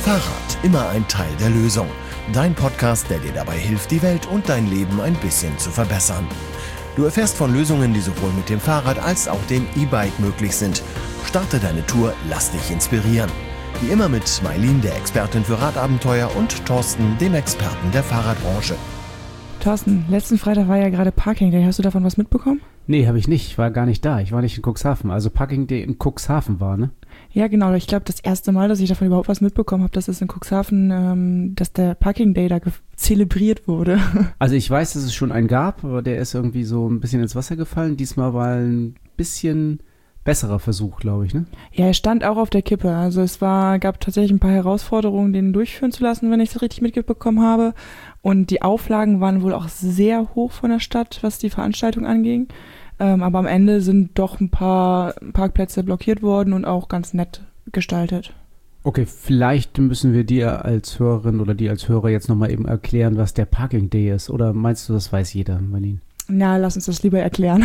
Fahrrad, immer ein Teil der Lösung. Dein Podcast, der dir dabei hilft, die Welt und dein Leben ein bisschen zu verbessern. Du erfährst von Lösungen, die sowohl mit dem Fahrrad als auch dem E-Bike möglich sind. Starte deine Tour, lass dich inspirieren. Wie immer mit Mailin, der Expertin für Radabenteuer, und Thorsten, dem Experten der Fahrradbranche. Thorsten, letzten Freitag war ja gerade Parking Day. Hast du davon was mitbekommen? Nee, habe ich nicht. Ich war gar nicht da. Ich war nicht in Cuxhaven. Also Parking Day in Cuxhaven war, ne? Ja, genau. Ich glaube, das erste Mal, dass ich davon überhaupt was mitbekommen habe, dass es in Cuxhaven, dass der Parking Day da zelebriert wurde. Also ich weiß, dass es schon einen gab, aber der ist irgendwie so ein bisschen ins Wasser gefallen. Diesmal war ein bisschen besserer Versuch, glaube ich, ne? Ja, er stand auch auf der Kippe. Also gab tatsächlich ein paar Herausforderungen, den durchführen zu lassen, wenn ich das richtig mitbekommen habe. Und die Auflagen waren wohl auch sehr hoch von der Stadt, was die Veranstaltung anging. Aber am Ende sind doch ein paar Parkplätze blockiert worden und auch ganz nett gestaltet. Okay, vielleicht müssen wir dir als Hörerin oder dir als Hörer jetzt nochmal eben erklären, was der Parking Day ist. Oder meinst du, das weiß jeder, Marlene? Na, lass uns das lieber erklären.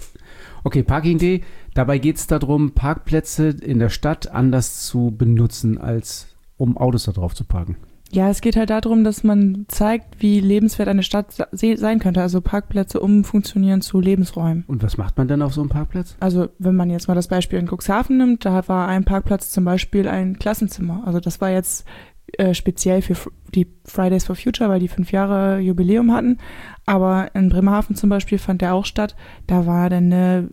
Okay, Parking Day. Dabei geht es darum, Parkplätze in der Stadt anders zu benutzen, als um Autos da drauf zu parken. Ja, es geht halt darum, dass man zeigt, wie lebenswert eine Stadt sein könnte. Also Parkplätze umfunktionieren zu Lebensräumen. Und was macht man dann auf so einem Parkplatz? Also wenn man jetzt mal das Beispiel in Cuxhaven nimmt, da war ein Parkplatz zum Beispiel ein Klassenzimmer. Also das war jetzt speziell für die Fridays for Future, weil die 5 Jahre Jubiläum hatten. Aber in Bremerhaven zum Beispiel fand der auch statt. Da war dann eine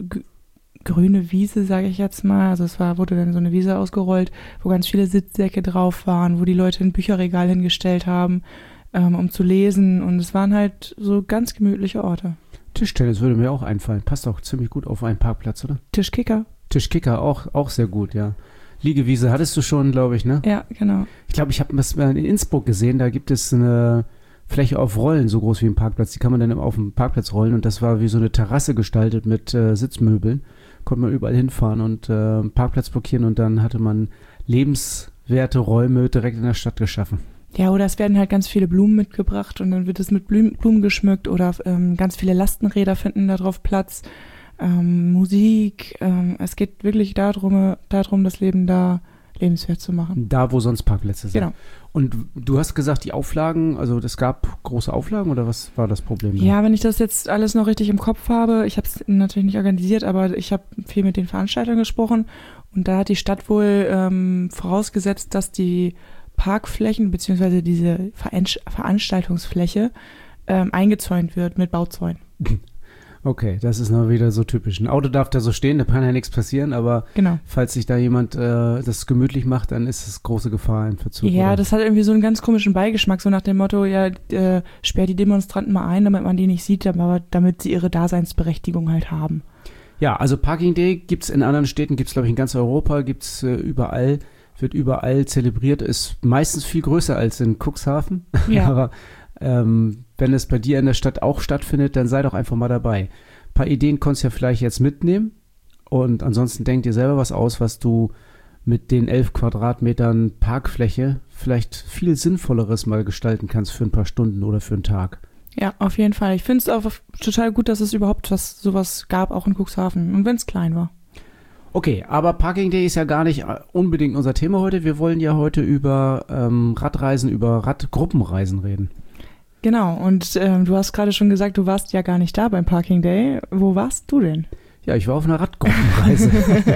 grüne Wiese, sage ich jetzt mal. Also wurde dann so eine Wiese ausgerollt, wo ganz viele Sitzsäcke drauf waren, wo die Leute ein Bücherregal hingestellt haben, um zu lesen. Und es waren halt so ganz gemütliche Orte. Tischtennis würde mir auch einfallen. Passt auch ziemlich gut auf einen Parkplatz, oder? Tischkicker. Tischkicker, auch sehr gut, ja. Liegewiese hattest du schon, glaube ich, ne? Ja, genau. Ich glaube, ich habe das in Innsbruck gesehen. Da gibt es eine Fläche auf Rollen, so groß wie ein Parkplatz. Die kann man dann auf dem Parkplatz rollen. Und das war wie so eine Terrasse gestaltet mit Sitzmöbeln. Konnte man überall hinfahren und Parkplatz blockieren, und dann hatte man lebenswerte Räume direkt in der Stadt geschaffen. Ja, oder es werden halt ganz viele Blumen mitgebracht und dann wird es mit Blumen geschmückt, oder ganz viele Lastenräder finden da drauf Platz, Musik. Es geht wirklich darum, das Leben da lebenswert zu machen. Da, wo sonst Parkplätze sind. Genau. Und du hast gesagt, die Auflagen, also es gab große Auflagen, oder was war das Problem? Ja, wenn ich das jetzt alles noch richtig im Kopf habe, ich habe es natürlich nicht organisiert, aber ich habe viel mit den Veranstaltern gesprochen, und da hat die Stadt wohl vorausgesetzt, dass die Parkflächen bzw. diese Veranstaltungsfläche eingezäunt wird mit Bauzäunen. Okay, das ist noch wieder so typisch. Ein Auto darf da so stehen, da kann ja nichts passieren, aber genau. Falls sich da jemand das gemütlich macht, dann ist es große Gefahr in Verzug. Ja, oder? Das hat irgendwie so einen ganz komischen Beigeschmack, so nach dem Motto, ja, sperr die Demonstranten mal ein, damit man die nicht sieht, aber damit sie ihre Daseinsberechtigung halt haben. Ja, also Parking Day gibt's in anderen Städten, gibt's glaube ich in ganz Europa, gibt's überall, wird überall zelebriert, ist meistens viel größer als in Cuxhaven, ja. Aber wenn es bei dir in der Stadt auch stattfindet, dann sei doch einfach mal dabei. Ein paar Ideen konntest du ja vielleicht jetzt mitnehmen, und ansonsten denk dir selber was aus, was du mit den 11 Quadratmetern Parkfläche vielleicht viel Sinnvolleres mal gestalten kannst für ein paar Stunden oder für einen Tag. Ja, auf jeden Fall. Ich finde es auch total gut, dass es überhaupt sowas gab, auch in Cuxhaven, und wenn es klein war. Okay, aber Parking Day ist ja gar nicht unbedingt unser Thema heute. Wir wollen ja heute über Radreisen, über Radgruppenreisen reden. Genau, und du hast gerade schon gesagt, du warst ja gar nicht da beim Parking Day. Wo warst du denn? Ja, ich war auf einer Radgruppenreise.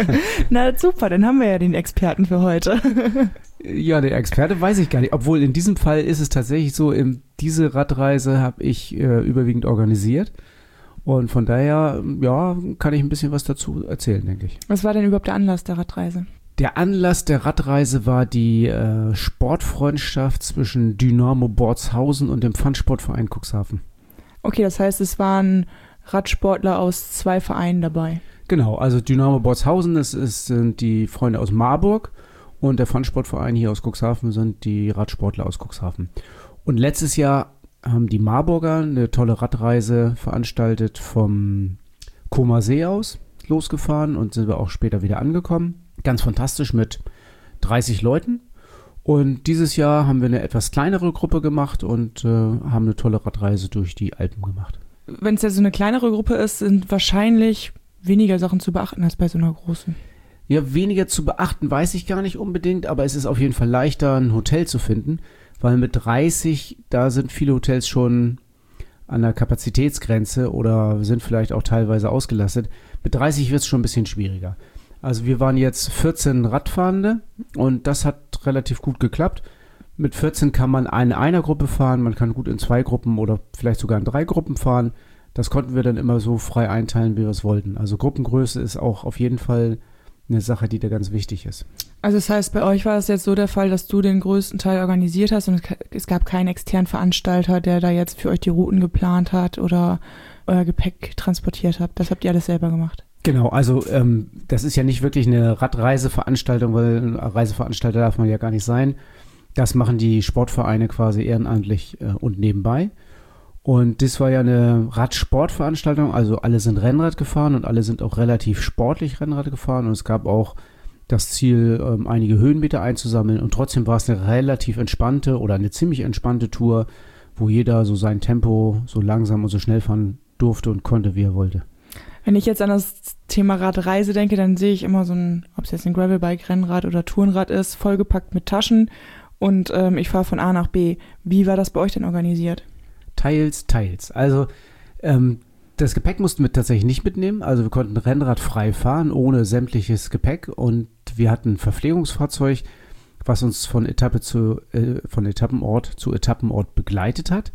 Na super, dann haben wir ja den Experten für heute. Ja, der Experte weiß ich gar nicht. Obwohl in diesem Fall ist es tatsächlich so, diese Radreise habe ich überwiegend organisiert. Und von daher, ja, kann ich ein bisschen was dazu erzählen, denke ich. Was war denn überhaupt der Anlass der Radreise? Der Anlass der Radreise war die Sportfreundschaft zwischen Dynamo Bortshausen und dem Pfandsportverein Cuxhaven. Okay, das heißt, es waren Radsportler aus 2 Vereinen dabei. Genau, also Dynamo Bortshausen sind die Freunde aus Marburg, und der Pfandsportverein hier aus Cuxhaven sind die Radsportler aus Cuxhaven. Und letztes Jahr haben die Marburger eine tolle Radreise veranstaltet vom Comer See aus losgefahren, und sind wir auch später wieder angekommen. Ganz fantastisch mit 30 Leuten. Und dieses Jahr haben wir eine etwas kleinere Gruppe gemacht und haben eine tolle Radreise durch die Alpen gemacht. Wenn es ja so eine kleinere Gruppe ist, sind wahrscheinlich weniger Sachen zu beachten als bei so einer großen. Ja, weniger zu beachten weiß ich gar nicht unbedingt, aber es ist auf jeden Fall leichter, ein Hotel zu finden, weil mit 30, da sind viele Hotels schon an der Kapazitätsgrenze oder sind vielleicht auch teilweise ausgelastet. Mit 30 wird es schon ein bisschen schwieriger. Also wir waren jetzt 14 Radfahrende und das hat relativ gut geklappt. Mit 14 kann man in einer Gruppe fahren, man kann gut in 2 Gruppen oder vielleicht sogar in 3 Gruppen fahren. Das konnten wir dann immer so frei einteilen, wie wir es wollten. Also Gruppengröße ist auch auf jeden Fall eine Sache, die da ganz wichtig ist. Also das heißt, bei euch war es jetzt so der Fall, dass du den größten Teil organisiert hast und es gab keinen externen Veranstalter, der da jetzt für euch die Routen geplant hat oder euer Gepäck transportiert hat. Das habt ihr alles selber gemacht. Genau, also das ist ja nicht wirklich eine Radreiseveranstaltung, weil ein Reiseveranstalter darf man ja gar nicht sein. Das machen die Sportvereine quasi ehrenamtlich und nebenbei. Und das war ja eine Radsportveranstaltung, also alle sind Rennrad gefahren und alle sind auch relativ sportlich Rennrad gefahren und es gab auch das Ziel, einige Höhenmeter einzusammeln und trotzdem war es eine relativ entspannte oder eine ziemlich entspannte Tour, wo jeder so sein Tempo so langsam und so schnell fahren durfte und konnte, wie er wollte. Wenn ich jetzt an das Thema Radreise denke, dann sehe ich immer so ein, ob es jetzt ein Gravelbike, Rennrad oder Tourenrad ist, vollgepackt mit Taschen und ich fahre von A nach B. Wie war das bei euch denn organisiert? Teils. Also das Gepäck mussten wir tatsächlich nicht mitnehmen. Also wir konnten Rennrad frei fahren, ohne sämtliches Gepäck. Und wir hatten ein Verpflegungsfahrzeug, was uns von Etappenort zu Etappenort begleitet hat.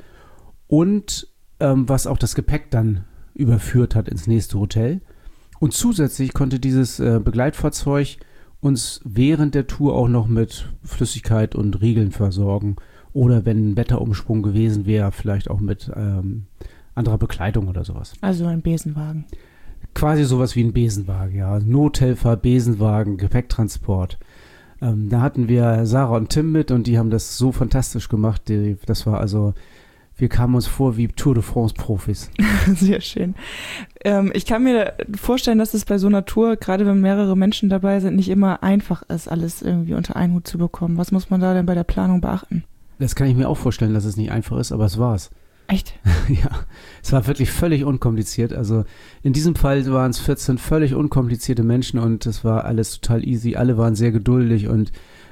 Und was auch das Gepäck dann überführt hat ins nächste Hotel. Und zusätzlich konnte dieses Begleitfahrzeug uns während der Tour auch noch mit Flüssigkeit und Riegeln versorgen. Oder wenn ein Wetterumschwung gewesen wäre, vielleicht auch mit anderer Bekleidung oder sowas. Also ein Besenwagen. Quasi sowas wie ein Besenwagen, ja. Nothelfer, Besenwagen, Gepäcktransport. Da hatten wir Sarah und Tim mit und die haben das so fantastisch gemacht. Das war also, wir kamen uns vor wie Tour de France-Profis. Sehr schön. Ich kann mir vorstellen, dass es bei so einer Tour, gerade wenn mehrere Menschen dabei sind, nicht immer einfach ist, alles irgendwie unter einen Hut zu bekommen. Was muss man da denn bei der Planung beachten? Das kann ich mir auch vorstellen, dass es nicht einfach ist, aber es war's. Echt? Ja, es war wirklich völlig unkompliziert. Also in diesem Fall waren es 14 völlig unkomplizierte Menschen und es war alles total easy. Alle waren sehr geduldig und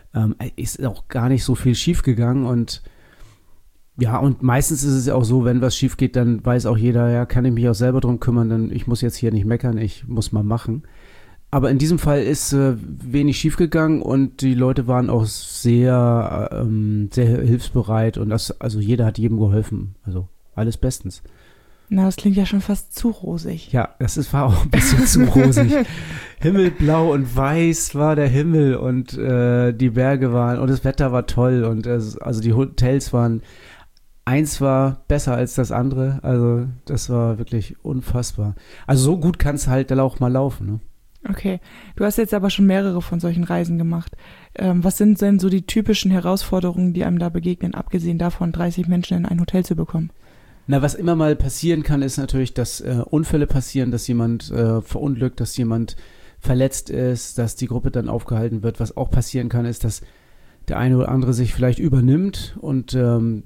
ist auch gar nicht so viel schief gegangen. Und ja, und meistens ist es ja auch so, wenn was schief geht, dann weiß auch jeder, ja, kann ich mich auch selber drum kümmern, denn ich muss jetzt hier nicht meckern, ich muss mal machen. Aber in diesem Fall ist wenig schiefgegangen und die Leute waren auch sehr, sehr hilfsbereit und also jeder hat jedem geholfen. Also alles bestens. Na, das klingt ja schon fast zu rosig. Ja, war auch ein bisschen zu rosig. Himmelblau und weiß war der Himmel und die Berge waren und das Wetter war toll und also die Hotels waren, eins war besser als das andere. Also das war wirklich unfassbar. Also so gut kann es halt dann auch mal laufen, ne? Okay, du hast jetzt aber schon mehrere von solchen Reisen gemacht. Was sind denn so die typischen Herausforderungen, die einem da begegnen, abgesehen davon, 30 Menschen in ein Hotel zu bekommen? Na, was immer mal passieren kann, ist natürlich, dass Unfälle passieren, dass jemand verunglückt, dass jemand verletzt ist, dass die Gruppe dann aufgehalten wird. Was auch passieren kann, ist, dass der eine oder andere sich vielleicht übernimmt und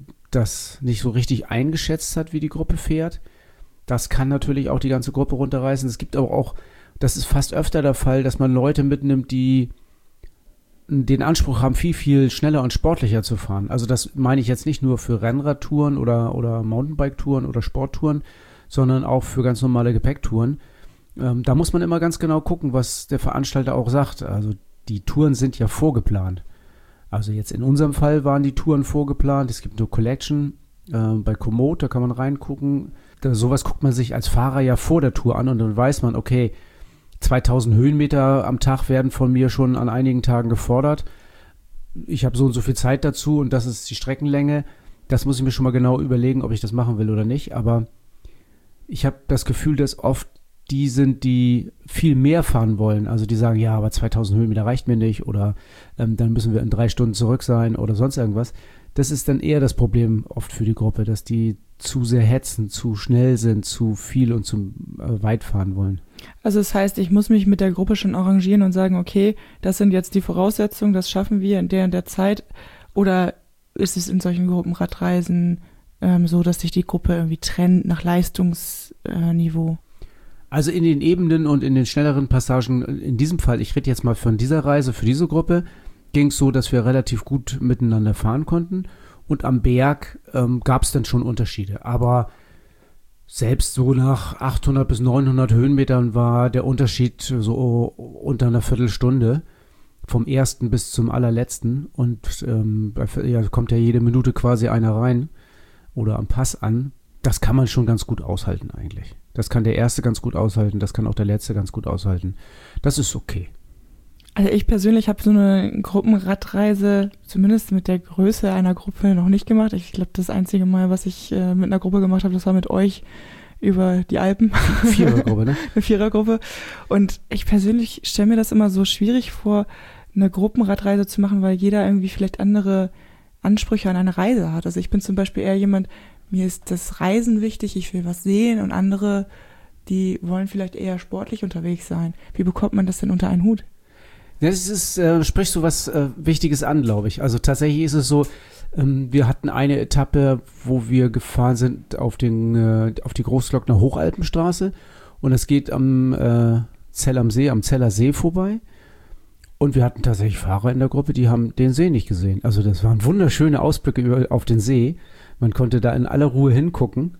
das nicht so richtig eingeschätzt hat, wie die Gruppe fährt. Das kann natürlich auch die ganze Gruppe runterreißen. Es gibt aber auch, das ist fast öfter der Fall, dass man Leute mitnimmt, die den Anspruch haben, viel, viel schneller und sportlicher zu fahren. Also das meine ich jetzt nicht nur für Rennradtouren oder Mountainbike-Touren oder Sporttouren, sondern auch für ganz normale Gepäcktouren. Da muss man immer ganz genau gucken, was der Veranstalter auch sagt. Also die Touren sind ja vorgeplant. Also jetzt in unserem Fall waren die Touren vorgeplant. Es gibt eine Collection bei Komoot, da kann man reingucken. Sowas guckt man sich als Fahrer ja vor der Tour an und dann weiß man, okay, 2000 Höhenmeter am Tag werden von mir schon an einigen Tagen gefordert. Ich habe so und so viel Zeit dazu und das ist die Streckenlänge. Das muss ich mir schon mal genau überlegen, ob ich das machen will oder nicht. Aber ich habe das Gefühl, dass oft die sind, die viel mehr fahren wollen. Also die sagen, ja, aber 2000 Höhenmeter reicht mir nicht oder dann müssen wir in 3 Stunden zurück sein oder sonst irgendwas. Das ist dann eher das Problem oft für die Gruppe, dass die zu sehr hetzen, zu schnell sind, zu viel und zu weit fahren wollen. Also das heißt, ich muss mich mit der Gruppe schon arrangieren und sagen, okay, das sind jetzt die Voraussetzungen, das schaffen wir in der Zeit. Oder ist es in solchen Gruppenradreisen so, dass sich die Gruppe irgendwie trennt nach Leistungsniveau? Also in den Ebenen und in den schnelleren Passagen, in diesem Fall, ich rede jetzt mal von dieser Reise, für diese Gruppe, ging es so, dass wir relativ gut miteinander fahren konnten. Und am Berg gab es dann schon Unterschiede. Aber selbst so nach 800 bis 900 Höhenmetern war der Unterschied so unter einer Viertelstunde. Vom ersten bis zum allerletzten. Und kommt ja jede Minute quasi einer rein oder am Pass an. Das kann man schon ganz gut aushalten eigentlich. Das kann der Erste ganz gut aushalten, das kann auch der Letzte ganz gut aushalten. Das ist okay. Also ich persönlich habe so eine Gruppenradreise, zumindest mit der Größe einer Gruppe, noch nicht gemacht. Ich glaube, das einzige Mal, was ich mit einer Gruppe gemacht habe, das war mit euch über die Alpen. Vierergruppe, ne? Eine Vierergruppe. Und ich persönlich stelle mir das immer so schwierig vor, eine Gruppenradreise zu machen, weil jeder irgendwie vielleicht andere Ansprüche an eine Reise hat. Also ich bin zum Beispiel eher jemand, mir ist das Reisen wichtig, ich will was sehen, und andere, die wollen vielleicht eher sportlich unterwegs sein. Wie bekommt man das denn unter einen Hut? Das ist, sprichst du was Wichtiges an, glaube ich. Also tatsächlich ist es so, wir hatten eine Etappe, wo wir gefahren sind auf die Großglockner Hochalpenstraße, und es geht am Zell am Zeller See vorbei. Und wir hatten tatsächlich Fahrer in der Gruppe, die haben den See nicht gesehen. Also das waren wunderschöne Ausblicke auf den See. Man konnte da in aller Ruhe hingucken.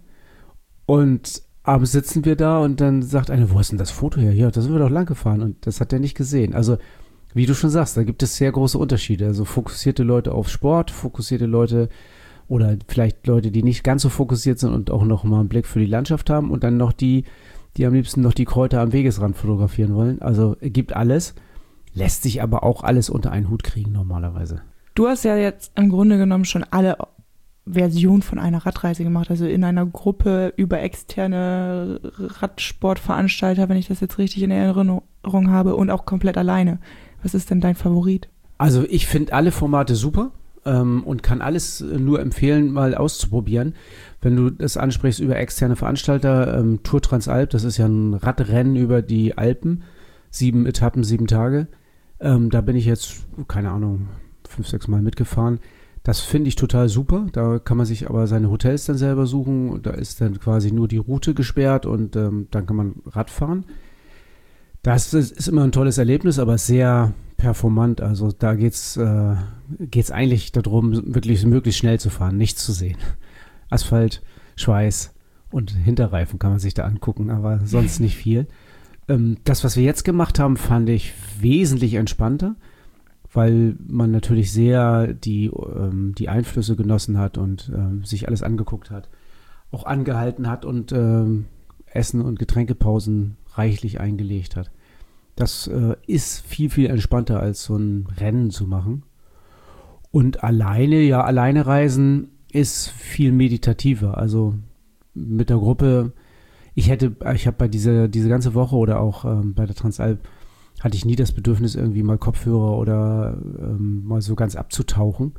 Und abends sitzen wir da und dann sagt einer, wo ist denn das Foto her? Ja, da sind wir doch lang gefahren, und das hat er nicht gesehen. Also wie du schon sagst, da gibt es sehr große Unterschiede. Also fokussierte Leute auf Sport, fokussierte Leute oder vielleicht Leute, die nicht ganz so fokussiert sind und auch noch mal einen Blick für die Landschaft haben, und dann noch die am liebsten noch die Kräuter am Wegesrand fotografieren wollen. Also gibt alles. Lässt sich aber auch alles unter einen Hut kriegen normalerweise. Du hast ja jetzt im Grunde genommen schon alle Versionen von einer Radreise gemacht, also in einer Gruppe über externe Radsportveranstalter, wenn ich das jetzt richtig in Erinnerung habe, und auch komplett alleine. Was ist denn dein Favorit? Also ich finde alle Formate super und kann alles nur empfehlen, mal auszuprobieren. Wenn du das ansprichst über externe Veranstalter, Tour Transalp, das ist ja ein Radrennen über die Alpen, 7 Etappen, 7 Tage. Da bin ich jetzt, keine Ahnung, 5, 6 Mal mitgefahren. Das finde ich total super. Da kann man sich aber seine Hotels dann selber suchen. Und da ist dann quasi nur die Route gesperrt, und dann kann man Rad fahren. Das ist immer ein tolles Erlebnis, aber sehr performant. Also da geht's eigentlich darum, wirklich möglichst schnell zu fahren, nichts zu sehen. Asphalt, Schweiß und Hinterreifen kann man sich da angucken, aber sonst nicht viel. Das, was wir jetzt gemacht haben, fand ich wesentlich entspannter, weil man natürlich sehr die Einflüsse genossen hat und sich alles angeguckt hat, auch angehalten hat und Essen- und Getränkepausen reichlich eingelegt hat. Das ist viel, viel entspannter, als so ein Rennen zu machen. Und alleine reisen ist viel meditativer. Also mit der Gruppe, ich habe bei diese ganze Woche oder auch bei der Transalp hatte ich nie das Bedürfnis, irgendwie mal Kopfhörer oder mal so ganz abzutauchen.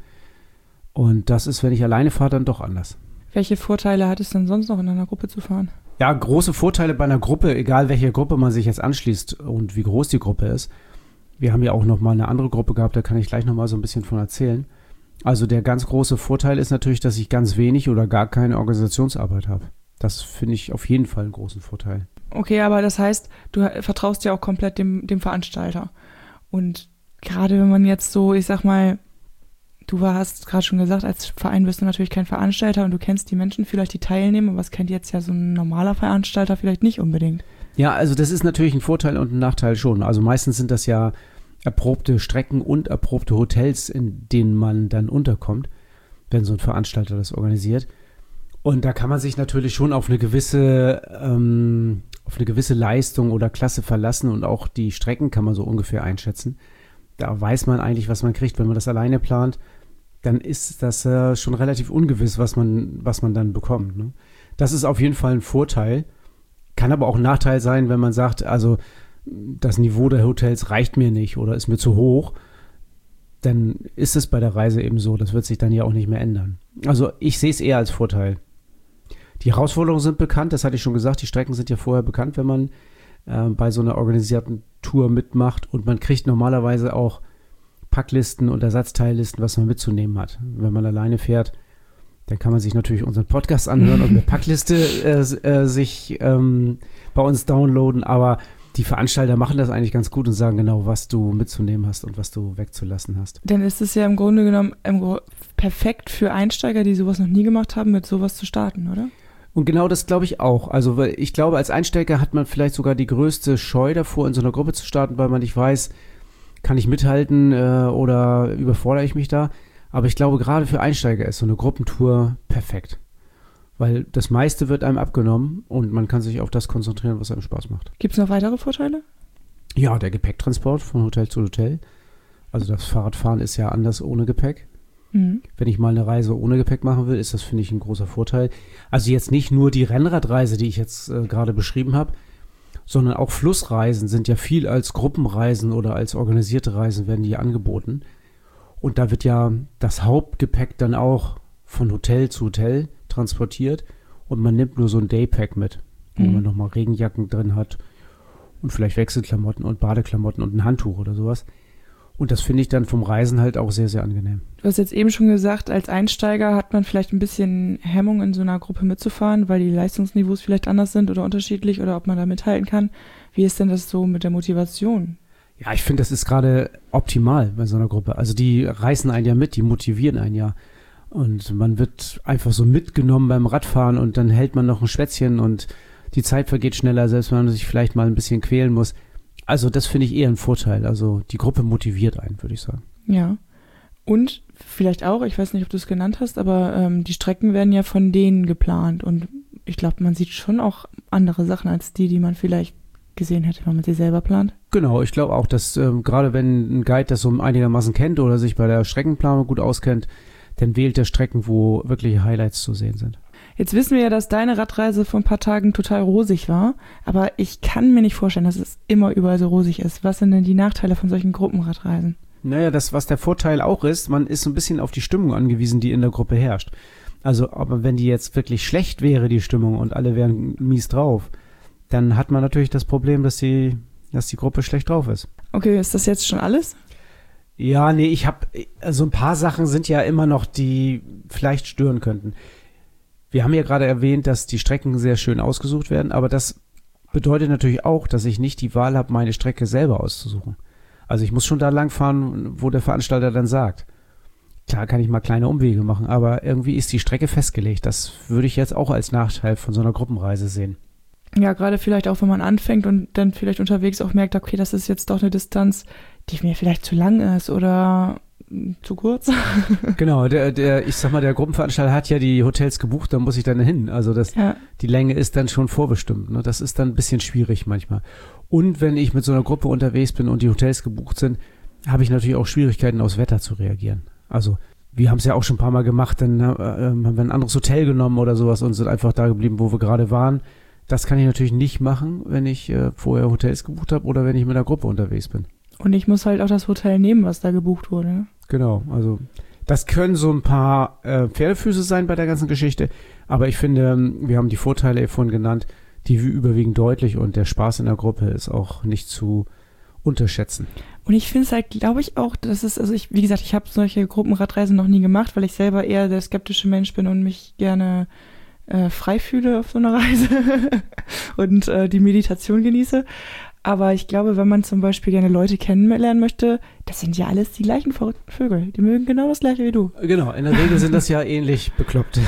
Und das ist, wenn ich alleine fahre, dann doch anders. Welche Vorteile hat es denn sonst noch, in einer Gruppe zu fahren? Ja, große Vorteile bei einer Gruppe, egal welche Gruppe man sich jetzt anschließt und wie groß die Gruppe ist. Wir haben ja auch noch mal eine andere Gruppe gehabt, da kann ich gleich noch mal so ein bisschen von erzählen. Also der ganz große Vorteil ist natürlich, dass ich ganz wenig oder gar keine Organisationsarbeit habe. Das finde ich auf jeden Fall einen großen Vorteil. Okay, aber das heißt, du vertraust ja auch komplett dem Veranstalter. Und gerade wenn man jetzt so, ich sag mal, du hast gerade schon gesagt, als Verein bist du natürlich kein Veranstalter und du kennst die Menschen vielleicht, die teilnehmen, aber das kennt jetzt ja so ein normaler Veranstalter vielleicht nicht unbedingt. Ja, also das ist natürlich ein Vorteil und ein Nachteil schon. Also meistens sind das ja erprobte Strecken und erprobte Hotels, in denen man dann unterkommt, wenn so ein Veranstalter das organisiert. Und da kann man sich natürlich schon auf eine gewisse Leistung oder Klasse verlassen, und auch die Strecken kann man so ungefähr einschätzen. Da weiß man eigentlich, was man kriegt. Wenn man das alleine plant, dann ist das schon relativ ungewiss, was man dann bekommt. Ne? Das ist auf jeden Fall ein Vorteil. Kann aber auch ein Nachteil sein, wenn man sagt, also das Niveau der Hotels reicht mir nicht oder ist mir zu hoch. Dann ist es bei der Reise eben so. Das wird sich dann ja auch nicht mehr ändern. Also ich sehe es eher als Vorteil. Die Herausforderungen sind bekannt, das hatte ich schon gesagt. Die Strecken sind ja vorher bekannt, wenn man bei so einer organisierten Tour mitmacht, und man kriegt normalerweise auch Packlisten und Ersatzteillisten, was man mitzunehmen hat. Wenn man alleine fährt, Dann kann man sich natürlich unseren Podcast anhören und eine Packliste sich bei uns downloaden, aber die Veranstalter machen das eigentlich ganz gut und sagen genau, was du mitzunehmen hast und was du wegzulassen hast. Dann ist es ja im Grunde genommen perfekt für Einsteiger, die sowas noch nie gemacht haben, mit sowas zu starten, oder? Und genau das glaube ich auch. Also weil ich glaube, als Einsteiger hat man vielleicht sogar die größte Scheu davor, in so einer Gruppe zu starten, weil man nicht weiß, kann ich mithalten oder überfordere ich mich da. Aber ich glaube, gerade für Einsteiger ist so eine Gruppentour perfekt. Weil das meiste wird einem abgenommen und man kann sich auf das konzentrieren, was einem Spaß macht. Gibt es noch weitere Vorteile? Ja, der Gepäcktransport von Hotel zu Hotel. Also das Fahrradfahren ist ja anders ohne Gepäck. Mhm. Wenn ich mal eine Reise ohne Gepäck machen will, ist das, finde ich, ein großer Vorteil. Also jetzt nicht nur die Rennradreise, die ich jetzt gerade beschrieben habe, sondern auch Flussreisen sind ja viel als Gruppenreisen oder als organisierte Reisen werden die angeboten. Und da wird ja das Hauptgepäck dann auch von Hotel zu Hotel transportiert und man nimmt nur so ein Daypack mit, wo man nochmal Regenjacken drin hat und vielleicht Wechselklamotten und Badeklamotten und ein Handtuch oder sowas. Und das finde ich dann vom Reisen halt auch sehr, sehr angenehm. Du hast jetzt eben schon gesagt, als Einsteiger hat man vielleicht ein bisschen Hemmung, in so einer Gruppe mitzufahren, weil die Leistungsniveaus vielleicht anders sind oder unterschiedlich oder ob man da mithalten kann. Wie ist denn das so mit der Motivation? Ja, ich finde, das ist gerade optimal bei so einer Gruppe. Also die reißen einen ja mit, die motivieren einen ja. Und man wird einfach so mitgenommen beim Radfahren und dann hält man noch ein Schwätzchen und die Zeit vergeht schneller, selbst wenn man sich vielleicht mal ein bisschen quälen muss. Also das finde ich eher ein Vorteil. Also die Gruppe motiviert einen, würde ich sagen. Ja. Und vielleicht auch, ich weiß nicht, ob du es genannt hast, aber die Strecken werden ja von denen geplant. Und ich glaube, man sieht schon auch andere Sachen als die man vielleicht gesehen hätte, wenn man sie selber plant. Genau, ich glaube auch, dass gerade wenn ein Guide das so einigermaßen kennt oder sich bei der Streckenplanung gut auskennt, dann wählt der Strecken, wo wirkliche Highlights zu sehen sind. Jetzt wissen wir ja, dass deine Radreise vor ein paar Tagen total rosig war, aber ich kann mir nicht vorstellen, dass es immer überall so rosig ist. Was sind denn die Nachteile von solchen Gruppenradreisen? Naja, das, was der Vorteil auch ist, man ist so ein bisschen auf die Stimmung angewiesen, die in der Gruppe herrscht. Also, aber wenn die jetzt wirklich schlecht wäre, die Stimmung, und alle wären mies drauf, dann hat man natürlich das Problem, dass die Gruppe schlecht drauf ist. Okay, ist das jetzt schon alles? Ja, nee, also ein paar Sachen sind ja immer noch, die vielleicht stören könnten. Wir haben ja gerade erwähnt, dass die Strecken sehr schön ausgesucht werden, aber das bedeutet natürlich auch, dass ich nicht die Wahl habe, meine Strecke selber auszusuchen. Also ich muss schon da lang fahren, wo der Veranstalter dann sagt. Klar kann ich mal kleine Umwege machen, aber irgendwie ist die Strecke festgelegt. Das würde ich jetzt auch als Nachteil von so einer Gruppenreise sehen. Ja, gerade vielleicht auch, wenn man anfängt und dann vielleicht unterwegs auch merkt, okay, das ist jetzt doch eine Distanz, die mir vielleicht zu lang ist oder zu kurz. Genau, ich sag mal, der Gruppenveranstalter hat ja die Hotels gebucht, da muss ich dann hin. Also die Länge ist dann schon vorbestimmt. Ne? Das ist dann ein bisschen schwierig manchmal. Und wenn ich mit so einer Gruppe unterwegs bin und die Hotels gebucht sind, habe ich natürlich auch Schwierigkeiten, aufs Wetter zu reagieren. Also wir haben es ja auch schon ein paar Mal gemacht, dann haben wir ein anderes Hotel genommen oder sowas und sind einfach da geblieben, wo wir gerade waren. Das kann ich natürlich nicht machen, wenn ich vorher Hotels gebucht habe oder wenn ich mit einer Gruppe unterwegs bin. Und ich muss halt auch das Hotel nehmen, was da gebucht wurde. Ne? Genau, also das können so ein paar Pferdefüße sein bei der ganzen Geschichte, aber ich finde, wir haben die Vorteile vorhin genannt, die überwiegen deutlich und der Spaß in der Gruppe ist auch nicht zu unterschätzen. Und ich finde es halt, glaube ich auch, wie gesagt, ich habe solche Gruppenradreisen noch nie gemacht, weil ich selber eher der skeptische Mensch bin und mich gerne frei fühle auf so einer Reise und die Meditation genieße. Aber ich glaube, wenn man zum Beispiel gerne Leute kennenlernen möchte, das sind ja alles die gleichen verrückten Vögel. Die mögen genau das Gleiche wie du. Genau, in der Regel sind das ja ähnlich bekloppte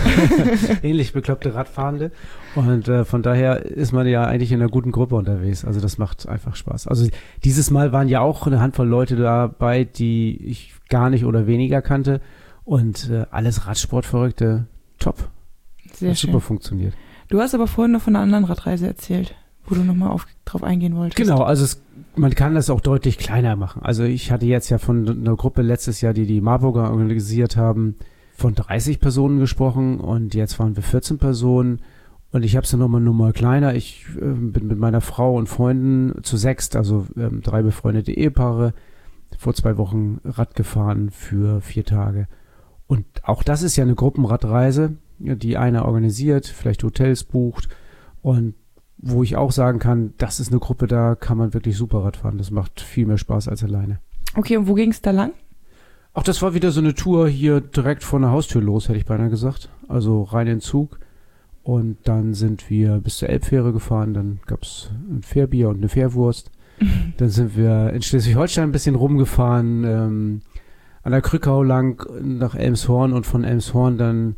Radfahrende. Und von daher ist man ja eigentlich in einer guten Gruppe unterwegs. Also das macht einfach Spaß. Also dieses Mal waren ja auch eine Handvoll Leute dabei, die ich gar nicht oder weniger kannte. Und alles Radsportverrückte, top. Sehr schön. Super funktioniert. Du hast aber vorhin noch von einer anderen Radreise erzählt, wo du nochmal drauf eingehen wolltest. Genau, also man kann das auch deutlich kleiner machen. Also ich hatte jetzt ja von einer Gruppe letztes Jahr, die Marburger organisiert haben, von 30 Personen gesprochen und jetzt waren wir 14 Personen und ich habe es dann nochmal kleiner. Ich bin mit meiner Frau und Freunden zu 6, also 3 befreundete Ehepaare, vor 2 Wochen Rad gefahren für 4 Tage. Und auch das ist ja eine Gruppenradreise, die einer organisiert, vielleicht Hotels bucht und wo ich auch sagen kann, das ist eine Gruppe, da kann man wirklich super Rad fahren. Das macht viel mehr Spaß als alleine. Okay, und wo ging es da lang? Auch das war wieder so eine Tour hier direkt vor der Haustür los, hätte ich beinahe gesagt. Also rein in den Zug. Und dann sind wir bis zur Elbfähre gefahren. Dann gab es ein Fährbier und eine Fährwurst. Dann sind wir in Schleswig-Holstein ein bisschen rumgefahren, an der Krückau lang nach Elmshorn und von Elmshorn dann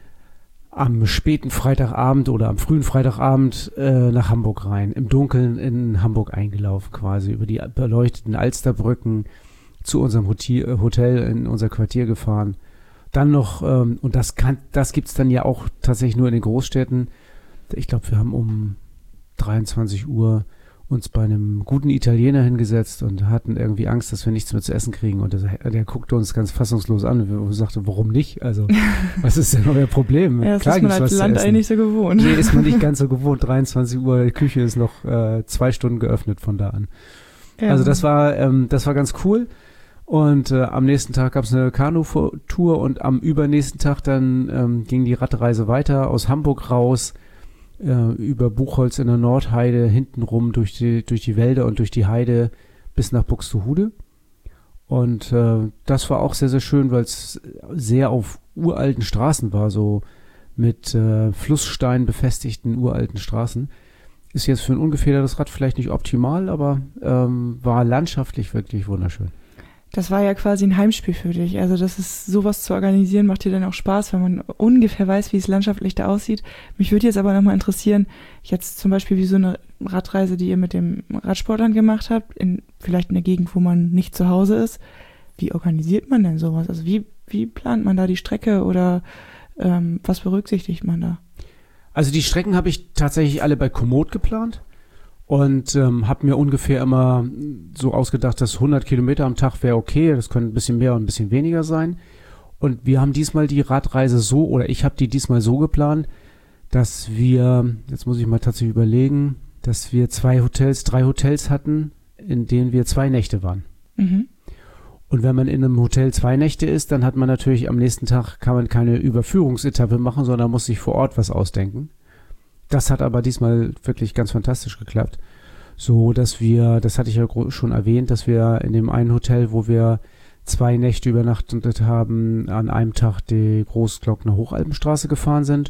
am späten Freitagabend oder am frühen Freitagabend nach Hamburg rein. Im Dunkeln in Hamburg eingelaufen quasi, über die beleuchteten Alsterbrücken zu unserem Hotel in unser Quartier gefahren. Dann noch, und das gibt's dann ja auch tatsächlich nur in den Großstädten. Ich glaube, wir haben um 23 Uhr uns bei einem guten Italiener hingesetzt und hatten irgendwie Angst, dass wir nichts mehr zu essen kriegen. Und der guckte uns ganz fassungslos an und sagte, warum nicht? Also, was ist denn euer Problem? Ja, das Klar, ist man als Land eigentlich nicht so gewohnt. Nee, ist man nicht ganz so gewohnt. 23 Uhr, die Küche ist noch 2 Stunden geöffnet von da an. Ja. Also das war ganz cool. Und am nächsten Tag gab es eine Kanu-Tour und am übernächsten Tag dann ging die Radreise weiter aus Hamburg raus, über Buchholz in der Nordheide, hintenrum durch die Wälder und durch die Heide bis nach Buxtehude. Und das war auch sehr, sehr schön, weil es sehr auf uralten Straßen war, so mit Flussstein befestigten uralten Straßen. Ist jetzt für ein ungefedertes Rad vielleicht nicht optimal, aber war landschaftlich wirklich wunderschön. Das war ja quasi ein Heimspiel für dich. Also das ist, sowas zu organisieren, macht dir dann auch Spaß, wenn man ungefähr weiß, wie es landschaftlich da aussieht. Mich würde jetzt aber nochmal interessieren, jetzt zum Beispiel wie so eine Radreise, die ihr mit dem Radsportlern gemacht habt, vielleicht in der Gegend, wo man nicht zu Hause ist. Wie organisiert man denn sowas? Also wie plant man da die Strecke oder was berücksichtigt man da? Also die Strecken habe ich tatsächlich alle bei Komoot geplant. Und habe mir ungefähr immer so ausgedacht, dass 100 Kilometer am Tag wäre okay. Das können ein bisschen mehr und ein bisschen weniger sein. Und wir haben diesmal die Radreise ich habe die diesmal so geplant, dass wir, jetzt muss ich mal tatsächlich überlegen, dass wir 3 Hotels hatten, in denen wir 2 Nächte waren. Mhm. Und wenn man in einem Hotel 2 Nächte ist, dann hat man natürlich am nächsten Tag, kann man keine Überführungsetappe machen, sondern muss sich vor Ort was ausdenken. Das hat aber diesmal wirklich ganz fantastisch geklappt. So, dass wir, das hatte ich ja schon erwähnt, dass wir in dem einen Hotel, wo wir 2 Nächte übernachtet haben, an einem Tag die Großglockner Hochalpenstraße gefahren sind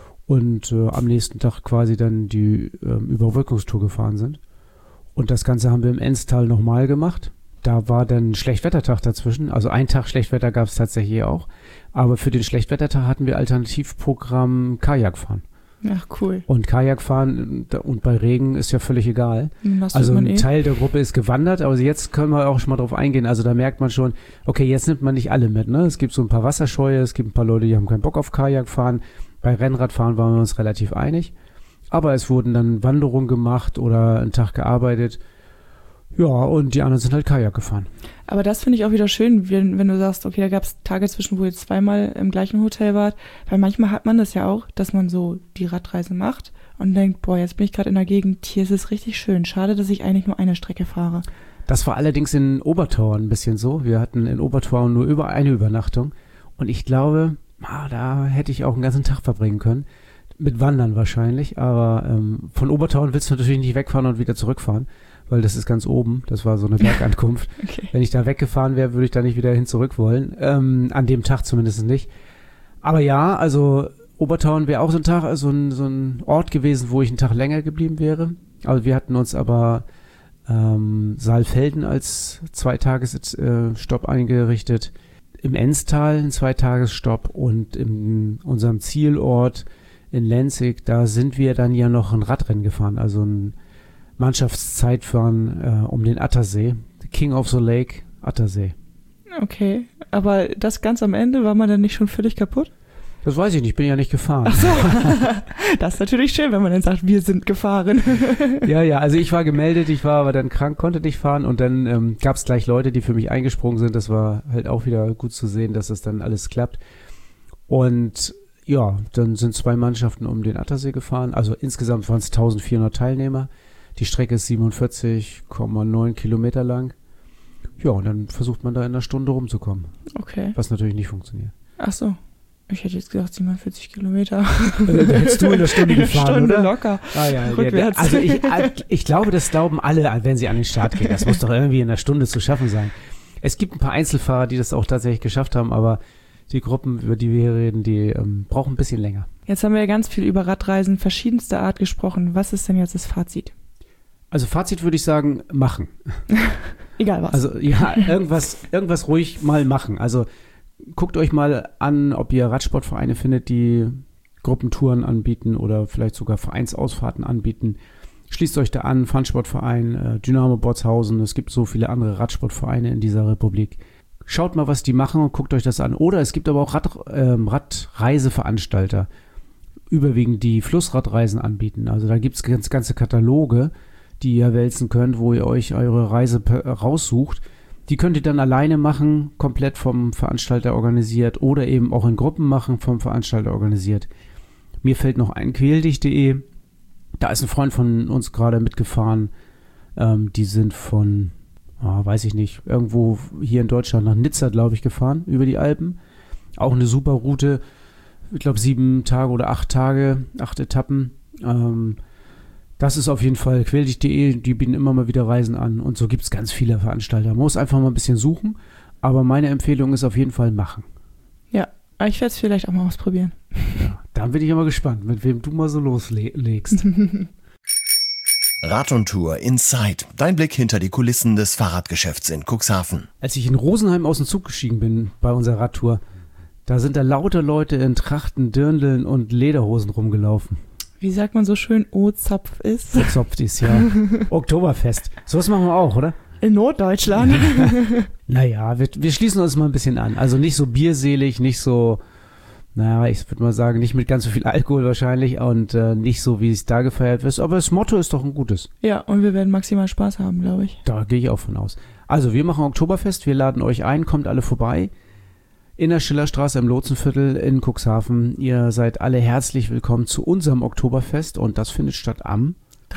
und am nächsten Tag quasi dann die Überbrückungstour gefahren sind. Und das Ganze haben wir im Enstal nochmal gemacht. Da war dann Schlechtwettertag dazwischen. Also ein Tag Schlechtwetter gab es tatsächlich auch. Aber für den Schlechtwettertag hatten wir Alternativprogramm Kajakfahren. Ach, cool. Und Kajakfahren und bei Regen ist ja völlig egal. Also ein Teil der Gruppe ist gewandert, aber jetzt können wir auch schon mal drauf eingehen. Also da merkt man schon, okay, jetzt nimmt man nicht alle mit, ne? Es gibt so ein paar Wasserscheue, es gibt ein paar Leute, die haben keinen Bock auf Kajakfahren. Bei Rennradfahren waren wir uns relativ einig. Aber es wurden dann Wanderungen gemacht oder einen Tag gearbeitet. Ja, und die anderen sind halt Kajak gefahren. Aber das finde ich auch wieder schön, wenn du sagst, okay, da gab es Tage zwischen, wo ihr 2-mal im gleichen Hotel wart. Weil manchmal hat man das ja auch, dass man so die Radreise macht und denkt, boah, jetzt bin ich gerade in der Gegend, hier ist es richtig schön. Schade, dass ich eigentlich nur eine Strecke fahre. Das war allerdings in Obertauern ein bisschen so. Wir hatten in Obertauern nur eine Übernachtung. Und ich glaube, da hätte ich auch einen ganzen Tag verbringen können. Mit Wandern wahrscheinlich. Aber von Obertauern willst du natürlich nicht wegfahren und wieder zurückfahren. Weil das ist ganz oben, das war so eine Bergankunft. Okay. Wenn ich da weggefahren wäre, würde ich da nicht wieder hin zurück wollen. An dem Tag zumindest nicht. Aber ja, also Obertauern wäre auch so ein Tag, so ein Ort gewesen, wo ich einen Tag länger geblieben wäre. Also wir hatten uns aber Saalfelden als 2-Tages-Stopp eingerichtet. Im Enstal ein 2-Tages-Stopp und in unserem Zielort in Lenzig, da sind wir dann ja noch ein Radrennen gefahren, also ein Mannschaftszeitfahren um den Attersee. King of the Lake, Attersee. Okay, aber das ganz am Ende, war man dann nicht schon völlig kaputt? Das weiß ich nicht, bin ja nicht gefahren. Ach so, das ist natürlich schön, wenn man dann sagt, wir sind gefahren. Ja, also ich war gemeldet, ich war aber dann krank, konnte nicht fahren und dann gab es gleich Leute, die für mich eingesprungen sind. Das war halt auch wieder gut zu sehen, dass das dann alles klappt. Und ja, dann sind 2 Mannschaften um den Attersee gefahren. Also insgesamt waren es 1400 Teilnehmer. Die Strecke ist 47,9 Kilometer lang. Ja, und dann versucht man da in einer Stunde rumzukommen. Okay. Was natürlich nicht funktioniert. Ach so. Ich hätte jetzt gesagt 47 Kilometer. Da hättest du in einer Stunde gefahren, Stunde oder? Locker. Ah, ja, rückwärts. Also ich glaube, das glauben alle, wenn sie an den Start gehen. Das muss doch irgendwie in einer Stunde zu schaffen sein. Es gibt ein paar Einzelfahrer, die das auch tatsächlich geschafft haben, aber die Gruppen, über die wir hier reden, die brauchen ein bisschen länger. Jetzt haben wir ja ganz viel über Radreisen verschiedenster Art gesprochen. Was ist denn jetzt das Fazit? Also Fazit würde ich sagen, machen. Egal was. Also ja, irgendwas ruhig mal machen. Also guckt euch mal an, ob ihr Radsportvereine findet, die Gruppentouren anbieten oder vielleicht sogar Vereinsausfahrten anbieten. Schließt euch da an, Fun-Sportverein, Dynamo Botshausen. Es gibt so viele andere Radsportvereine in dieser Republik. Schaut mal, was die machen und guckt euch das an. Oder es gibt aber auch Radreiseveranstalter, überwiegend die Flussradreisen anbieten. Also da gibt es ganze Kataloge, die ihr wälzen könnt, wo ihr euch eure Reise raussucht. Die könnt ihr dann alleine machen, komplett vom Veranstalter organisiert oder eben auch in Gruppen machen, vom Veranstalter organisiert. Mir fällt noch ein, quäldich.de. Da ist ein Freund von uns gerade mitgefahren. Die sind von, weiß ich nicht, irgendwo hier in Deutschland nach Nizza, glaube ich, gefahren, über die Alpen. Auch eine super Route. Ich glaube 7 Tage oder 8 Tage, 8 Etappen. Das ist auf jeden Fall quäldich.de. Die bieten immer mal wieder Reisen an. Und so gibt es ganz viele Veranstalter. Man muss einfach mal ein bisschen suchen. Aber meine Empfehlung ist auf jeden Fall machen. Ja, aber ich werde es vielleicht auch mal ausprobieren. Ja, dann bin ich aber gespannt, mit wem du mal so loslegst. Rad und Tour Inside. Dein Blick hinter die Kulissen des Fahrradgeschäfts in Cuxhaven. Als ich in Rosenheim aus dem Zug gestiegen bin bei unserer Radtour, da sind da lauter Leute in Trachten, Dirndln und Lederhosen rumgelaufen. Wie sagt man so schön, O-Zapf ist? O-Zapf ist, ja. Oktoberfest. Sowas machen wir auch, oder? In Norddeutschland. Naja, wir schließen uns mal ein bisschen an. Also nicht so bierselig, nicht so, naja, ich würde mal sagen, nicht mit ganz so viel Alkohol wahrscheinlich und nicht so, wie es da gefeiert wird. Aber das Motto ist doch ein gutes. Ja, und wir werden maximal Spaß haben, glaube ich. Da gehe ich auch von aus. Also wir machen Oktoberfest, wir laden euch ein, kommt alle vorbei. In der Schillerstraße im Lotsenviertel in Cuxhaven. Ihr seid alle herzlich willkommen zu unserem Oktoberfest und das findet statt am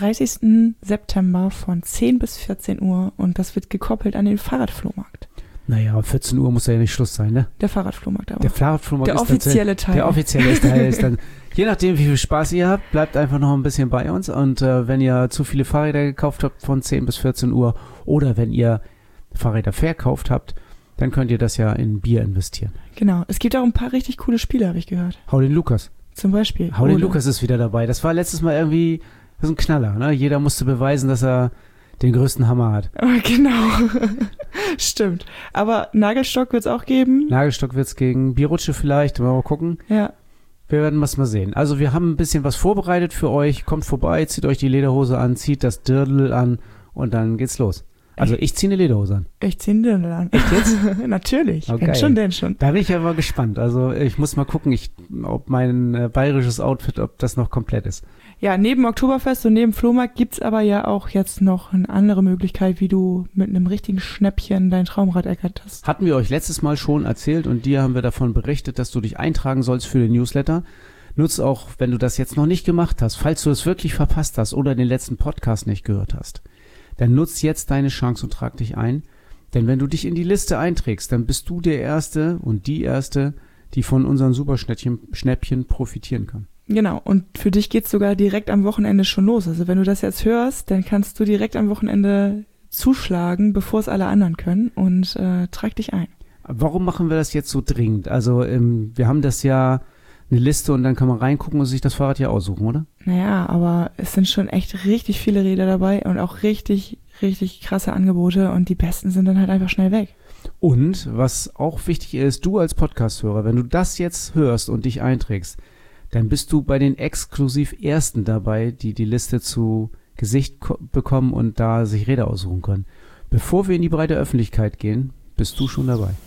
30. September von 10 bis 14 Uhr und das wird gekoppelt an den Fahrradflohmarkt. Naja, 14 Uhr muss ja nicht Schluss sein, ne? Der Fahrradflohmarkt aber. Der Fahrradflohmarkt der ist offizielle Teil. Der offizielle Teil ist dann, je nachdem wie viel Spaß ihr habt, bleibt einfach noch ein bisschen bei uns und wenn ihr zu viele Fahrräder gekauft habt von 10 bis 14 Uhr oder wenn ihr Fahrräder verkauft habt, dann könnt ihr das ja in Bier investieren. Genau. Es gibt auch ein paar richtig coole Spiele, habe ich gehört. Hau den Lukas. Zum Beispiel. Hau den Lukas ist wieder dabei. Das war letztes Mal irgendwie, das ist ein Knaller, ne? Jeder musste beweisen, dass er den größten Hammer hat. Genau. Stimmt. Aber Nagelstock wird es auch geben. Nagelstock wird es gegen Bierrutsche vielleicht. Mal gucken. Ja. Wir werden was mal sehen. Also wir haben ein bisschen was vorbereitet für euch. Kommt vorbei, zieht euch die Lederhose an, zieht das Dirndl an und dann geht's los. Also ich ziehe eine Lederhose an. Ich ziehe eine Dirndl an. Echt jetzt? Natürlich. Okay. Wenn schon, denn schon. Da bin ich ja mal gespannt. Also ich muss mal gucken, ob mein bayerisches Outfit, ob das noch komplett ist. Ja, neben Oktoberfest und neben Flohmarkt gibt's aber ja auch jetzt noch eine andere Möglichkeit, wie du mit einem richtigen Schnäppchen dein Traumrad ergatterst. Hatten wir euch letztes Mal schon erzählt und dir haben wir davon berichtet, dass du dich eintragen sollst für den Newsletter. Nutz auch, wenn du das jetzt noch nicht gemacht hast, falls du es wirklich verpasst hast oder den letzten Podcast nicht gehört hast. Dann nutz jetzt deine Chance und trag dich ein. Denn wenn du dich in die Liste einträgst, dann bist du der Erste und die Erste, die von unseren Superschnäppchen profitieren kann. Genau, und für dich geht's sogar direkt am Wochenende schon los. Also wenn du das jetzt hörst, dann kannst du direkt am Wochenende zuschlagen, bevor es alle anderen können und trag dich ein. Warum machen wir das jetzt so dringend? Also wir haben das ja eine Liste und dann kann man reingucken und sich das Fahrrad ja aussuchen, oder? Naja, aber es sind schon echt richtig viele Räder dabei und auch richtig, richtig krasse Angebote und die besten sind dann halt einfach schnell weg. Und was auch wichtig ist, du als Podcast-Hörer, wenn du das jetzt hörst und dich einträgst, dann bist du bei den exklusiv Ersten dabei, die die Liste zu Gesicht bekommen und da sich Räder aussuchen können. Bevor wir in die breite Öffentlichkeit gehen, bist du schon dabei.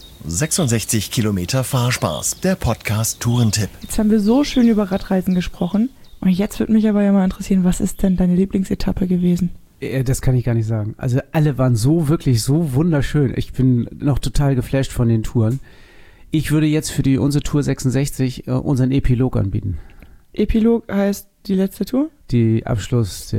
66 Kilometer Fahrspaß, der Podcast Tourentipp. Jetzt haben wir so schön über Radreisen gesprochen und jetzt würde mich aber ja mal interessieren, was ist denn deine Lieblingsetappe gewesen? Das kann ich gar nicht sagen. Also alle waren wirklich so wunderschön. Ich bin noch total geflasht von den Touren. Ich würde jetzt für unsere Tour 66 unseren Epilog anbieten. Epilog heißt die letzte Tour? Der Abschluss.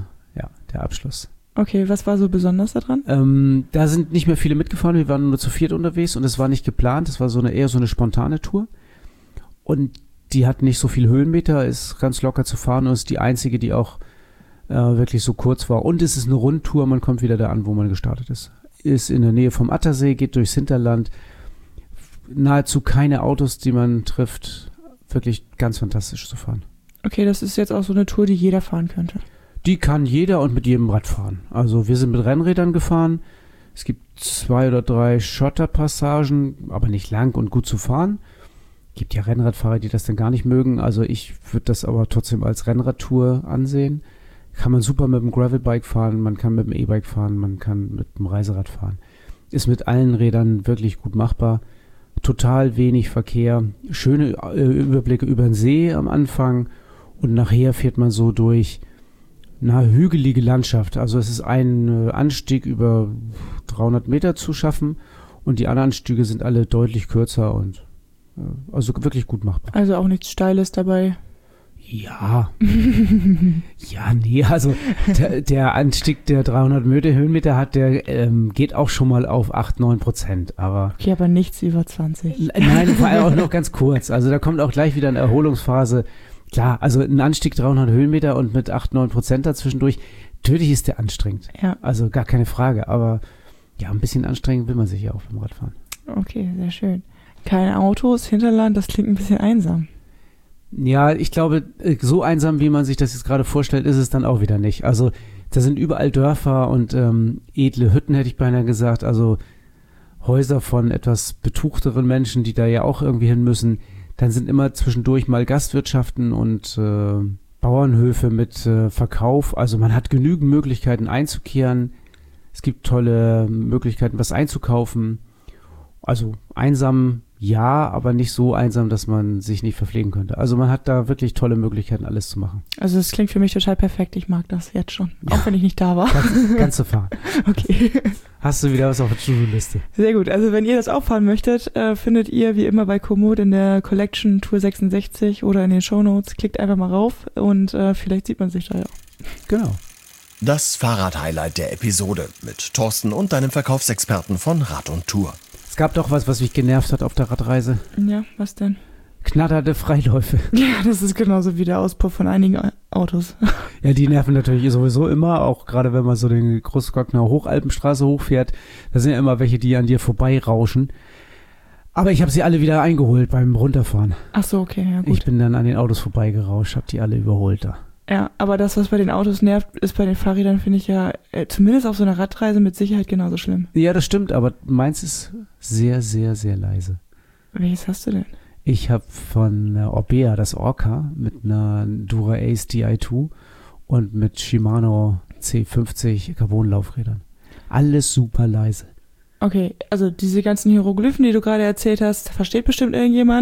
Okay, was war so besonders daran? Da sind nicht mehr viele mitgefahren, wir waren nur zu viert unterwegs und es war nicht geplant, es war eher so eine spontane Tour und die hat nicht so viel Höhenmeter, ist ganz locker zu fahren und ist die einzige, die auch wirklich so kurz war und es ist eine Rundtour, man kommt wieder da an, wo man gestartet ist. ist in der Nähe vom Attersee, geht durchs Hinterland. Nahezu keine Autos, die man trifft. Wirklich ganz fantastisch zu fahren. Okay, das ist jetzt auch so eine Tour, die jeder fahren könnte. Die kann jeder und mit jedem Rad fahren. Also wir sind mit Rennrädern gefahren. Es gibt 2 oder 3 Schotterpassagen, aber nicht lang und gut zu fahren. Gibt ja Rennradfahrer, die das dann gar nicht mögen. Also ich würde das aber trotzdem als Rennradtour ansehen. Kann man super mit dem Gravelbike fahren, man kann mit dem E-Bike fahren, man kann mit dem Reiserad fahren. Ist mit allen Rädern wirklich gut machbar. Total wenig Verkehr, schöne Überblicke über den See am Anfang und nachher fährt man so durch eine hügelige Landschaft. Also es ist ein Anstieg über 300 Meter zu schaffen und die anderen Anstiege sind alle deutlich kürzer und also wirklich gut machbar. Also auch nichts Steiles dabei. Ja. Ja, nee, also der Anstieg der 300 Höhenmeter hat, der geht auch schon mal auf 8-9%, aber... Okay, aber nichts über 20. Nein, vor allem auch noch ganz kurz. Also da kommt auch gleich wieder eine Erholungsphase. Klar, also ein Anstieg 300 Höhenmeter und mit 8-9% dazwischendurch, natürlich ist der anstrengend. Ja. Also gar keine Frage, aber ja, ein bisschen anstrengend will man sich ja auch beim Radfahren. Okay, sehr schön. Keine Autos, Hinterland, das klingt ein bisschen einsam. Ja, ich glaube, so einsam, wie man sich das jetzt gerade vorstellt, ist es dann auch wieder nicht. Also da sind überall Dörfer und edle Hütten, hätte ich beinahe gesagt. Also Häuser von etwas betuchteren Menschen, die da ja auch irgendwie hin müssen. Dann sind immer zwischendurch mal Gastwirtschaften und Bauernhöfe mit Verkauf. Also man hat genügend Möglichkeiten einzukehren. Es gibt tolle Möglichkeiten, was einzukaufen. Also einsam, ja, aber nicht so einsam, dass man sich nicht verpflegen könnte. Also man hat da wirklich tolle Möglichkeiten, alles zu machen. Also das klingt für mich total perfekt. Ich mag das jetzt schon, auch wenn ich nicht da war. Kannst du fahren. Okay. Hast du wieder was auf der To-Do-Liste? Sehr gut. Also wenn ihr das auch fahren möchtet, findet ihr wie immer bei Komoot in der Collection Tour 66 oder in den Shownotes. Klickt einfach mal rauf und vielleicht sieht man sich da ja. Genau. Das Fahrrad-Highlight der Episode mit Thorsten und deinem Verkaufsexperten von Rad und Tour. Es gab doch was mich genervt hat auf der Radreise. Ja, was denn? Knatternde Freiläufe. Ja, das ist genauso wie der Auspuff von einigen Autos. Ja, die nerven natürlich sowieso immer, auch gerade wenn man so den Großglockner Hochalpenstraße hochfährt. Da sind ja immer welche, die an dir vorbeirauschen. Aber ich habe sie alle wieder eingeholt beim Runterfahren. Ach so, okay, ja gut. Ich bin dann an den Autos vorbeigerauscht, habe die alle überholt da. Ja, aber das, was bei den Autos nervt, ist bei den Fahrrädern, finde ich ja, zumindest auf so einer Radreise mit Sicherheit genauso schlimm. Ja, das stimmt, aber meins ist sehr, sehr, sehr leise. Welches hast du denn? Ich habe von Orbea das Orca mit einer Dura Ace Di2 und mit Shimano C50 Carbon-Laufrädern. Alles super leise. Okay, also diese ganzen Hieroglyphen, die du gerade erzählt hast, versteht bestimmt irgendjemand.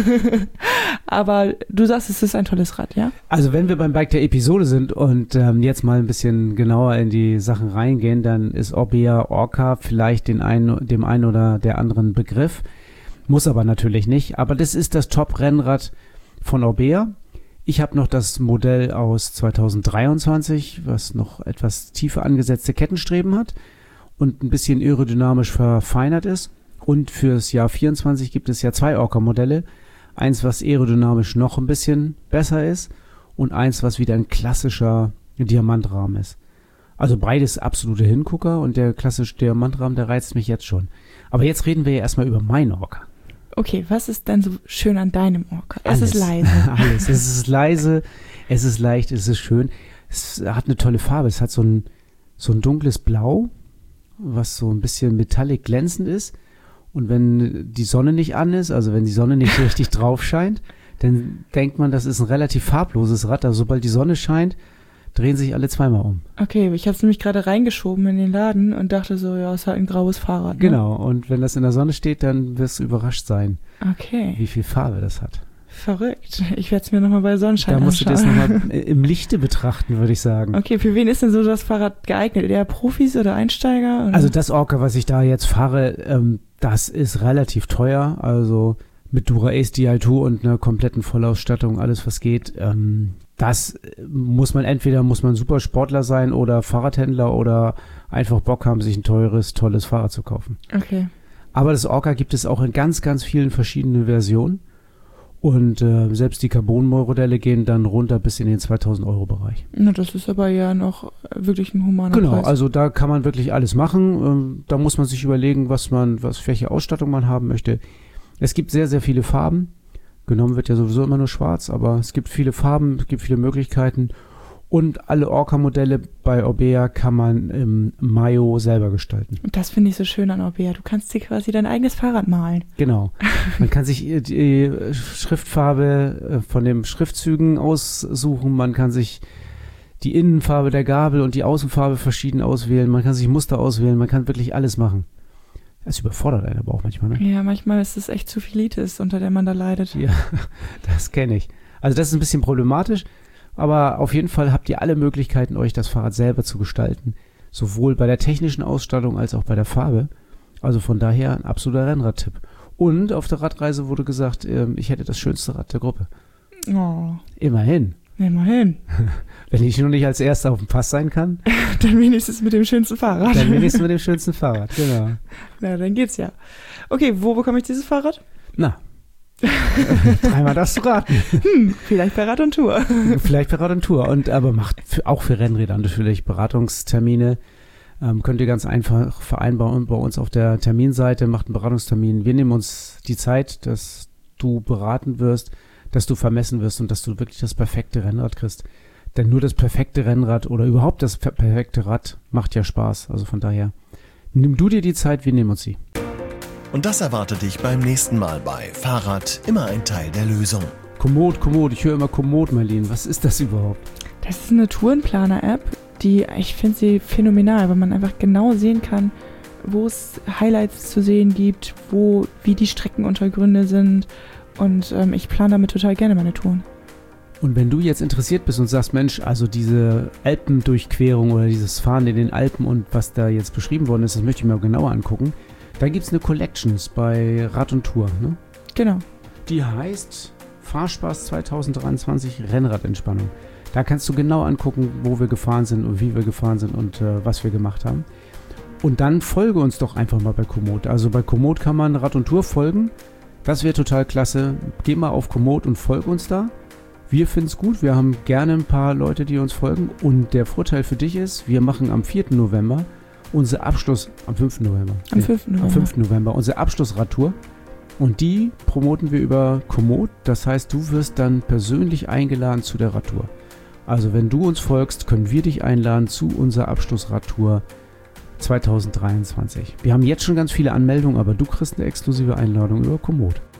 Aber du sagst, es ist ein tolles Rad, ja? Also wenn wir beim Bike der Episode sind und jetzt mal ein bisschen genauer in die Sachen reingehen, dann ist Orbea Orca vielleicht dem einen oder der anderen Begriff. Muss aber natürlich nicht. Aber das ist das Top-Rennrad von Orbea. Ich habe noch das Modell aus 2023, was noch etwas tiefer angesetzte Kettenstreben hat und ein bisschen aerodynamisch verfeinert ist. Und fürs Jahr 24 gibt es ja 2 Orca-Modelle. Eins, was aerodynamisch noch ein bisschen besser ist und eins, was wieder ein klassischer Diamantrahmen ist. Also beides absolute Hingucker und der klassische Diamantrahmen, der reizt mich jetzt schon. Aber jetzt reden wir ja erstmal über mein Orca. Okay, was ist denn so schön an deinem Orca? Alles. Es ist leise. Alles. Es ist leise, es ist leicht, es ist schön. Es hat eine tolle Farbe. Es hat so ein dunkles Blau, was so ein bisschen metallic glänzend ist. Und wenn die Sonne nicht an ist, also wenn die Sonne nicht richtig drauf scheint, dann denkt man, das ist ein relativ farbloses Rad. Also sobald die Sonne scheint, drehen sich alle zweimal um. Okay, ich habe es nämlich gerade reingeschoben in den Laden und dachte so, ja, es ist halt ein graues Fahrrad. Ne? Genau, und wenn das in der Sonne steht, dann wirst du überrascht sein, okay, wie viel Farbe das hat. Verrückt. Ich werde es mir nochmal bei Sonnenschein anschauen. Da musst anschauen. du das nochmal im Lichte betrachten, würde ich sagen. Okay, für wen ist denn so das Fahrrad geeignet? Eher Profis oder Einsteiger? Oder? Also das Orca, was ich da jetzt fahre, das ist relativ teuer. Also mit Dura Ace Di2 und einer kompletten Vollausstattung, alles was geht. Das muss man super Sportler sein oder Fahrradhändler oder einfach Bock haben, sich ein teures, tolles Fahrrad zu kaufen. Okay. Aber das Orca gibt es auch in ganz, ganz vielen verschiedenen Versionen. Und selbst die Carbon-Modelle gehen dann runter bis in den 2.000 € Bereich. Na, das ist aber ja noch wirklich ein humaner Genau, Preis. also da kann man wirklich alles machen. Da muss man sich überlegen, welche Ausstattung man haben möchte. Es gibt sehr, sehr viele Farben. Genommen wird ja sowieso immer nur schwarz, aber es gibt viele Farben, es gibt viele Möglichkeiten. Und alle Orca-Modelle bei Orbea kann man im Mayo selber gestalten. Und das finde ich so schön an Orbea. Du kannst dir quasi dein eigenes Fahrrad malen. Genau. Man kann sich die Schriftfarbe von den Schriftzügen aussuchen. Man kann sich die Innenfarbe der Gabel und die Außenfarbe verschieden auswählen. Man kann sich Muster auswählen. Man kann wirklich alles machen. Das überfordert einen aber auch manchmal, ne? Ja, manchmal ist es echt Zuvielitis, unter der man da leidet. Ja, das kenne ich. Also das ist ein bisschen problematisch. Aber auf jeden Fall habt ihr alle Möglichkeiten, euch das Fahrrad selber zu gestalten. Sowohl bei der technischen Ausstattung als auch bei der Farbe. Also von daher ein absoluter Rennradtipp. Und auf der Radreise wurde gesagt, ich hätte das schönste Rad der Gruppe. Oh. Immerhin. Immerhin. Wenn ich nur nicht als Erster auf dem Pass sein kann. Dann wenigstens mit dem schönsten Fahrrad. Dann wenigstens mit dem schönsten Fahrrad, genau. Na, dann geht's ja. Okay, wo bekomme ich dieses Fahrrad? Na. Dreimal darfst du raten. Vielleicht bei Rad und Tour. Vielleicht bei Rad und Tour. Aber macht auch für Rennräder natürlich Beratungstermine. Könnt ihr ganz einfach vereinbaren bei uns auf der Terminseite. Macht einen Beratungstermin. Wir nehmen uns die Zeit, dass du beraten wirst, dass du vermessen wirst und dass du wirklich das perfekte Rennrad kriegst. Denn nur das perfekte Rennrad oder überhaupt das perfekte Rad macht ja Spaß. Also von daher, nimm du dir die Zeit, wir nehmen uns sie. Und das erwartet dich beim nächsten Mal bei Fahrrad, immer ein Teil der Lösung. Komoot. Ich höre immer Komoot, Marlene. Was ist das überhaupt? Das ist eine Tourenplaner-App, ich finde sie phänomenal, weil man einfach genau sehen kann, wo es Highlights zu sehen gibt, wie die Streckenuntergründe sind. Und ich plane damit total gerne meine Touren. Und wenn du jetzt interessiert bist und sagst, Mensch, also diese Alpendurchquerung oder dieses Fahren in den Alpen und was da jetzt beschrieben worden ist, das möchte ich mir genauer angucken, dann gibt es eine Collections bei Rad und Tour, ne? Genau. Die heißt Fahrspaß 2023 Rennradentspannung. Da kannst du genau angucken, wo wir gefahren sind und wie wir gefahren sind und was wir gemacht haben. Und dann folge uns doch einfach mal bei Komoot. Also bei Komoot kann man Rad und Tour folgen. Das wäre total klasse. Geh mal auf Komoot und folge uns da. Wir finden es gut. Wir haben gerne ein paar Leute, die uns folgen. Und der Vorteil für dich ist, wir machen am 4. November unser Abschluss, am 5. November. Am 5. November unsere Abschlussradtour. Und die promoten wir über Komoot. Das heißt, du wirst dann persönlich eingeladen zu der Radtour. Also wenn du uns folgst, können wir dich einladen zu unserer Abschlussradtour 2023. Wir haben jetzt schon ganz viele Anmeldungen, aber du kriegst eine exklusive Einladung über Komoot.